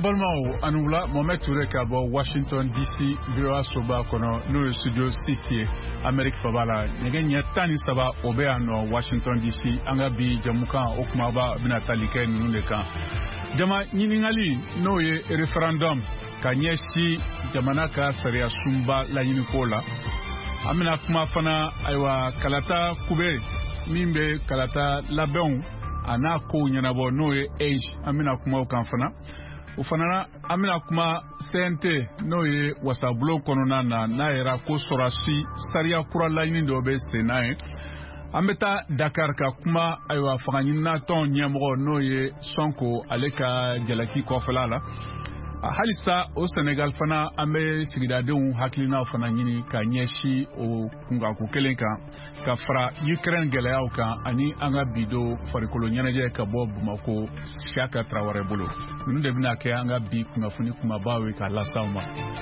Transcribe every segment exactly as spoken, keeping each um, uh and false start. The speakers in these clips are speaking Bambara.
Balmao Anoula Mohamed Touré Kabo Washington D C bureau soba kono no studio six America Fabala ngenya tani saba obe no Washington D C anga bi jamuka okmaba binatalike nuneka jama nyiningali no ye referendum kanyeshi jamana ka saria sumba la yinikola amina kuma fana aywa kalata kube mimbe kalata labon ana ko nyanabo no ye age amina kuma kan fana ufana amina kuma C N T no ye wasablo konona na na era ko sorasi saria kura la yini do be senae ameta Dakar ka kuma aywa fanganyina ton nyamro no ye Sonko aleka jalaki ko falala halisa o Senegal fana ambe sigidadenw hakilina fana nyini ka nyeshi o kunga ko kelenka ka fra Ukraine geleyaw kan ani anga bido farikolo nyanaje ka bo Bamako Chaka Traoré bolo nunu de bina ke anga bi kunga funi kuma bawe ka la sauma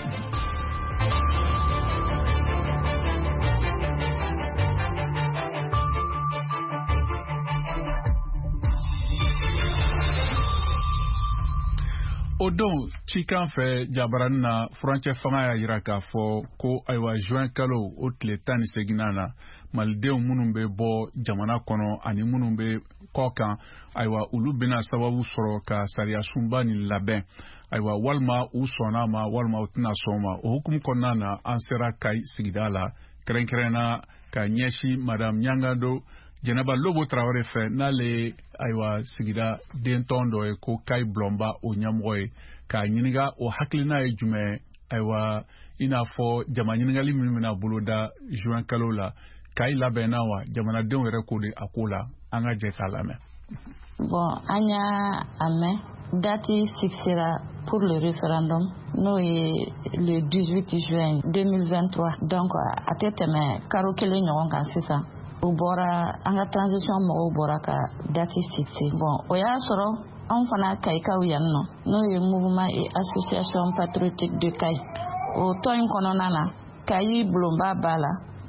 Odon chikan fe jabaran na Franche fanga ya yiraka fo ko aywa juin kalo otle tani seginana maldew munumbe bo jamana kono ani munumbe kokan aywa ulu bina sababu soro ka saria sumba ni laben aywa walma usona ma walma utina soma o hukum konana ansera kai sigidala krenkrena ka nyeshi madame Nyangado Jenaba Lobo Traoré fe nale aywa sigida dentondo e ko kai blomba o nyamroy ka nyiniga o haklina e jume aywa ina fo jama nyiniga li mina buluda juin kalola kai labena wa jamana den were ko de akola anga je kalame. Bon, anya ame date fixera pour le référendum no est le dix-huit juin deux mille vingt-trois donc à tête mais karo kele nyon kan sisa ubora anga transition mo ubora ka date fixé bon oya soro on fana kay kawiyanno no ye mouvement et association patriotique de kay o toyin kono nana kay blomba bala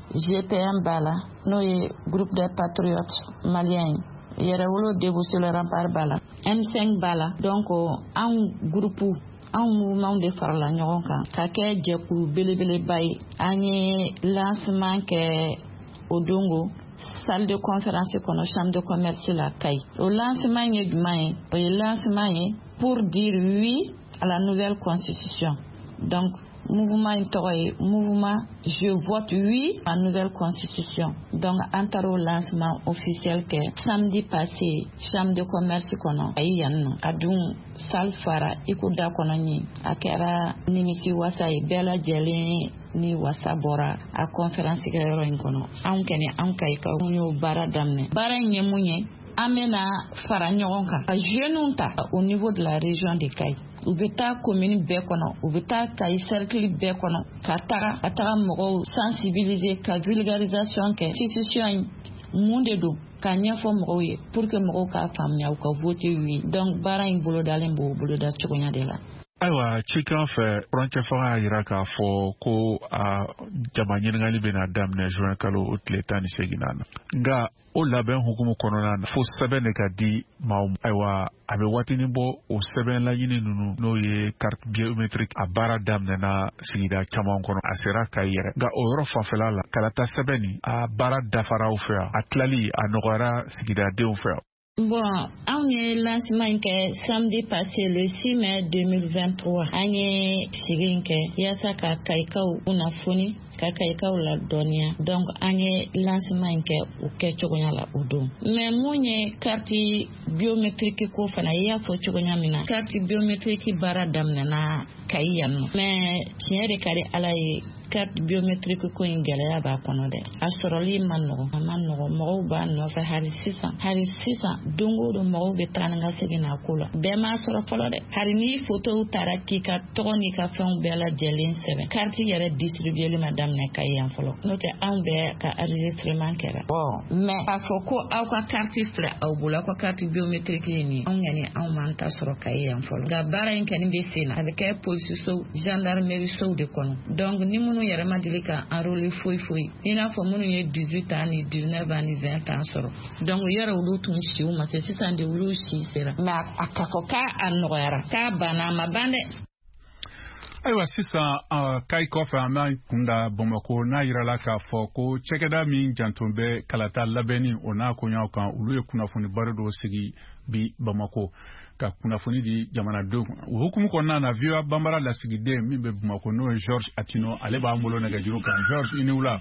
G P M bala no ye groupe des patriotes maliens yere wolo debout sur le rempart bala M cinq bala donc en groupe en mouvement de farla ñogon kan ka ke jeku belebele bay ani lancement ke odongo salle de conférence kono chambre de commerce la kay au lancement y demain au lancement y pour dire oui à la nouvelle constitution donc mouvement intoy mouvement je vote oui à la nouvelle constitution donc antaro lancement officiel que samedi passé chambre de commerce kono ay yanno adun salfara ikuda kono ni akera nimisi wasa e bela jele ni wasabora a conférence ke yoro ngono an kene an kay ka hunyo bara damne bara nyemunye amena fara nyogon ka jeununta au niveau de la région de Kay ubeta commune be kono ubeta Kay cercle be kono ka tara ka tara mo sensibiliser ka vulgarisation ke institution monde do ka nyafo mo ye pour que mo ka famnya ko voter oui donc bara in bolo dalen bo bolo da chokonya de la aywa chikan fe Franche fanga yiraka fo ko a jamanyene ngali bena damne juin kalo utletani seginana nga o laben hukumu konona fo seben ka di maum aywa abe watini bo o seben la yini nunu no ye carte biométrique a bara damne na sigida chamon kono asera kayere nga o yoro fafela la kalata sebeni a bara dafara o fe a tlali a nogara sigida de o fe. Bon, on est lancement que samedi passé le six mai deux mille vingt-trois. On est signé que yasa ka kaikau una funi ka kaikau la donia. Donc on est lancement que o kechogonya la odo. Mais munye carte biométrique ko fana ya fo chogonya mina. Carte biométrique bara damna na kayan. Mais tiere kare alai carte biométrique ko ingele ya ba kono de asoroli manno manno mo ba no fa hari sisa hari sisa dongo do mo be tananga segina kula be ma soro folo de hari ni photo taraki ka toni ka fon bela jelen sebe carte yere distribuer le madame ne kayan folo note an be ka enregistrement kera bon mais afoko aw ka carte fle aw bula ko carte biométrique ni on yani an man ta soro kayan folo ga bara en kan be sina avec police so gendarmerie so de kono donc ni minnu yɛrɛ ma deli ka enrôler foyi foyi i n'a fɔ minnu ye dix-huit ans ni dix-neuf ans ni vingt ans sɔrɔ donc yɛrɛ olu tun siw ma se sisan de olu si sera mais a ka fɔ k'a nɔgɔyara k'a banna a ma ban dɛ. Ayiwa sisan kai kɔfɛ an b'a kunda Bamakɔ n'a yirala k'a fɔ ko cɛkɛda min janto bɛ kalata labɛnni o n'a koɲaw kan olu ye kunnafoni baro dɔw sigi bi Bamakɔ ka kunnafoni di jamanadenw o hukumu kɔnɔna na V O A banbara lasigiden min bɛ Bamakɔ n'o ye George Atino ale b'an bolo nɛgɛjuru kan George i ni wula.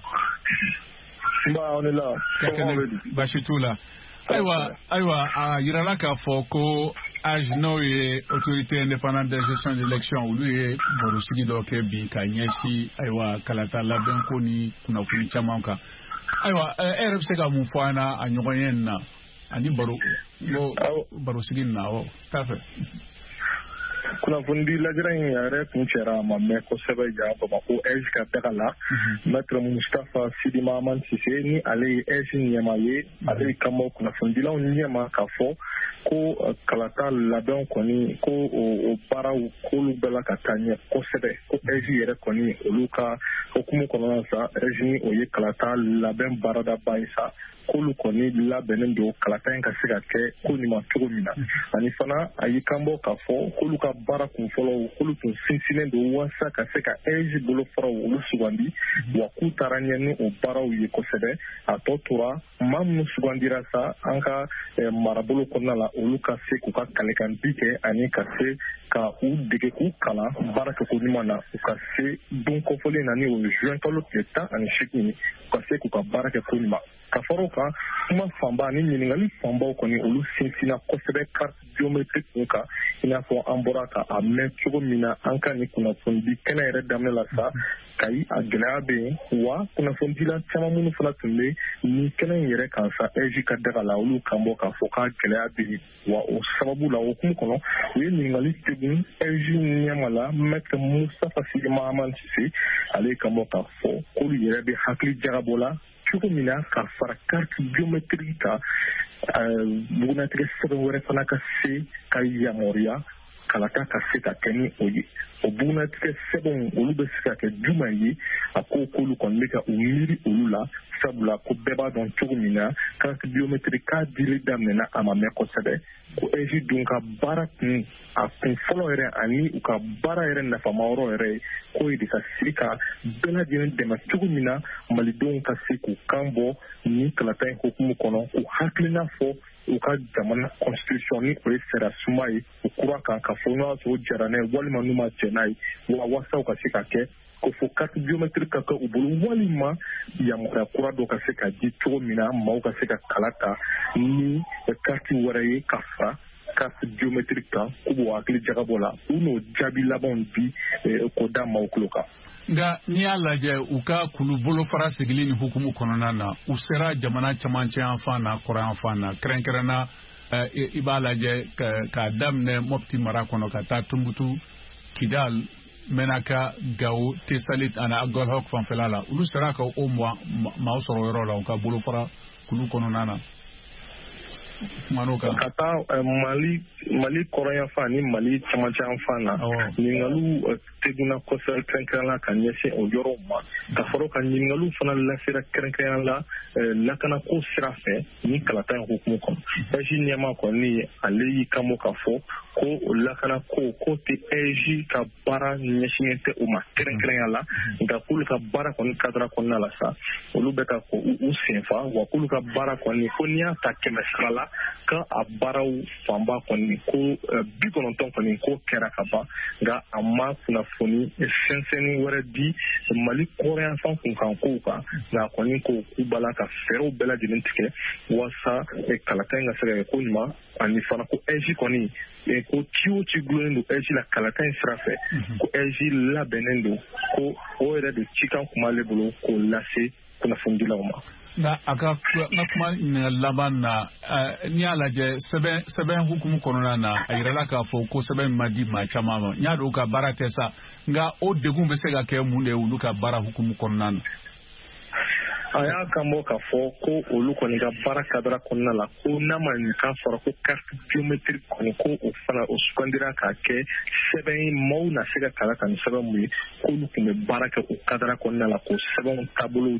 Baasi t'u la. Ayiwa ayiwa a yirala k'a fɔ ko A G n'o ye autorité indépendante de gestion d'élection olu ye baro sigi dɔ kɛ bi ka ɲɛsin ayiwa kalata labɛnko ni kunnafoni caman kan ayiwa e yɛrɛ bɛ se ka mun fɔ an na a ɲɔgɔnye nin na ani baro baro sigi nin na awɔ t'a fɛ. kunnafoni di lajɛrɛ in yɛrɛ kun cɛra a ma mɛn kosɛbɛ ja Bamakɔ E J ka daga la Maître Mustapha Sidi Mahaman Sise ni ale ye E J ɲɛma ye ale kama kunnafonidilaw ɲɛma k'a fɔ ko kalata labɛn kɔni ko o baaraw k'olu bɛɛ la ka taa ɲɛ kosɛbɛ ko E J yɛrɛ kɔni olu ka hukumu kɔnɔna sa E J ni o ye kalata labɛn baarada ye sa k'olu kɔni labɛnnen don kalata in ka se ka kɛ ko ɲuman cogo min na ani fana a y'i kanbɔ k'a fɔ k'olu ka baara kun fɔlɔ k'olu tun sinsinnen don walasa ka se ka E J bolofaraw olu sugandi wa k'u taara ɲɛ ni o baaraw ye kosɛbɛ a tɔ tora maa minnu sugandira sa an ka marabolo kɔnɔna la olu ka se k'u ka kalekanbi kɛ ani ka se ka u dege k'u kalan baara kɛko ɲuman na u ka se don kɔfɔlen na ni o ye juin kalo tile tan ani seegin u ka se k'u ka baara kɛ ko ɲuman ka fara o kan kuma fanba ni ɲininkali fanbaw kɔni olu sinsinna kosɛbɛ carte biométrique kun kan i n'a fɔ an bɔra ka a mɛn cogo min na an ka ni kunnafonidi kɛnɛ yɛrɛ daminɛ la sa kayi a gɛlɛya bɛ yen wa kunnafonidila caman minnu fana tun bɛ ni kɛnɛ in yɛrɛ kan sa E J ka daga la olu kan bɔ k'a fɔ k'a gɛlɛya bɛ yen wa o sababu la o hukumu kɔnɔ u ye ɲininkali tegun E J ɲɛma la Maître Mustapha Sidi Mahaman Sise ale kan bɔ k'a fɔ k'olu yɛrɛ bɛ hakili jagabɔ la cogo min na ka fara carte biométrique kan bugunatigɛ sɛbɛn wɛrɛ fana ka se ka yamaruya kalata ka se ka kɛ ni o ye o bugunatigɛ sɛbɛnw olu bɛ se ka kɛ jumɛn ye a ko k'olu kɔni bɛ ka u miiri olu la sabula ko bɛɛ b'a dɔn cogo min na carte biométrique k'a dili daminɛna a ma mɛn kosɛbɛ ko E J dun ka baara kun a kun fɔlɔ yɛrɛ ani u ka baara yɛrɛ nafamayɔrɔ yɛrɛ ye k'o ye de ka se ka bɛɛ lajɛlen dɛmɛ cogo min na malidenw ka se k'u kan bɔ ni kalata in hukumu kɔnɔ k'u hakilina fɔ u ka jamana constitution ni o ye sariya suma ye u kura kan ka fɔ n'o y'a sɔrɔ o jara n'a ye walima n'u ma jɛ n'a ye wa walasa u ka se ka kɛ ko fɔ carte biométrique ka kɛ u bolo walima yamaruya kura dɔ ka se ka di cogo min na maaw ka se ka kala ta ni carte wɛrɛ ye ka fara carte biométrique kan k'u b'o hakili jagabɔ la u n'o jaabi labanw di k'o da maaw tulo kan. Nka n'i y'a lajɛ u ka kulu bolofara sigili ni hukumu kɔnɔna na u sera jamana camancɛ yan fan na kɔrɔ yan fan na kɛrɛnkɛrɛnna i b'a lajɛ k'a daminɛ Mopti mara kɔnɔ ka taa Tunbutu Kidal Menaka Gao Tesalit ani Agolhok fanfɛla la olu sera ka o maaw sɔrɔ yɔrɔ la u ka bolofara kulu kɔnɔna na. Ka taa Mali Mali kɔrɔyan fan ni Mali camancɛ yan fan na ɲininkaliw teguna kosɛbɛ kɛrɛnkɛrɛnnen la ka ɲɛsin o yɔrɔw ma ka fara ka ɲininkaliw fana lasera kɛrɛnkɛrɛnnen la lakanako sira fɛ ni kalata in hukumu kɔnɔ E J ɲɛma kɔni ale y'i kanbɔ k'a fɔ ko o lakanako k'o tɛ E J ka baara ɲɛsinnen tɛ o ma kɛrɛnkɛrɛnnen la nka k'olu ka baara kɔni kadira kɔnɔna la sa olu bɛ ka u senfa wa k'olu ka baara kɔni ko n'i y'a ta kɛmɛ sara la ka a baaraw fanba kɔni ko bi kɔnɔntɔn kɔni ko kɛra ka ban nka a ma kunnafoni sɛnsɛnni wɛrɛ di Mali kɔrɔyan fan kunkan kow kan nka kɔni ko k'u b'a la ka fɛɛrɛw bɛɛ lajɛlen tigɛ walasa kalata in ka se ka kɛ ko ɲuman ani fana ko E J kɔni ko ci o ci gulonnen don E J la kalata in sira fɛ ko E J labɛnnen don ko o yɛrɛ de cikan kun b'ale bolo k'o lase kunnafonidilaw ma. Nka a ka kuma laban na n'i y'a lajɛ sɛbɛn sɛbɛn hukumu kɔnɔna na a yirala k'a fɔ ko sɛbɛn ma di maa caman ma n y'a dɔn u ka baara tɛ sa nka o degun bɛ se ka kɛ mun de ye olu ka baara hukumu kɔnɔna na. a y'a kanbɔ k'a fɔ ko olu kɔni ka baara kadira kɔnɔna la ko n'a ma nin k'a fɔra ko carte biométrique kɔni ko o fana o sugandira k'a kɛ sɛbɛn ye maaw na se ka kalan ka nin sɛbɛn mun ye k'olu tun bɛ baara kɛ o kadira kɔnɔna la k'o sɛbɛnw taabolo